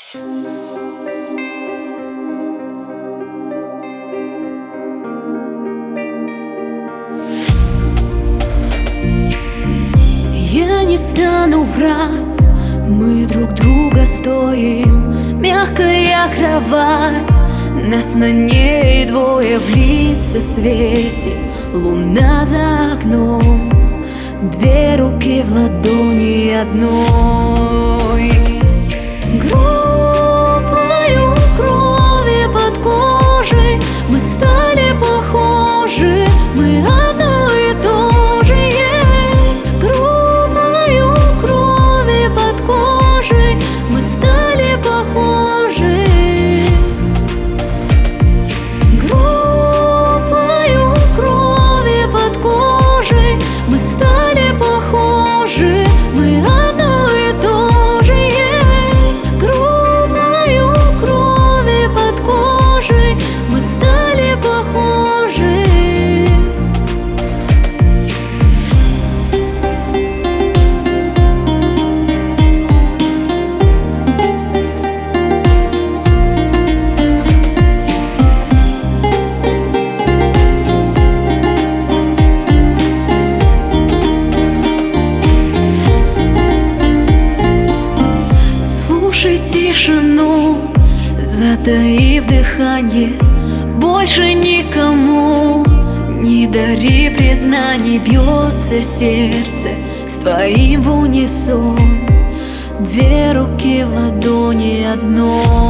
Я не стану врать, мы друг друга стоим. Мягкая кровать, нас на ней двое, в лица светит луна за окном. Две руки в ладони одной. Группою крови под кожей мы стали похожи, мы одно и то же есть. Группою крови под кожей мы стали похожи. Группою крови под кожей мы стали похожи, мы одно и то же есть. Группою крови под кожей мы стали похожи. Слушай тишину, затаив дыхание, больше никому не дари признаний. Бьется сердце с твоим в унисон, две руки в ладони одной.